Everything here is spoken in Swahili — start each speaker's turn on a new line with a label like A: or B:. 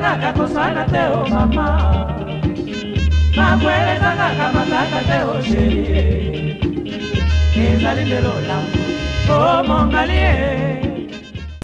A: kaka kosana te o mama makweleza kaka matata te o chérie ezali ndelo langu o mongalie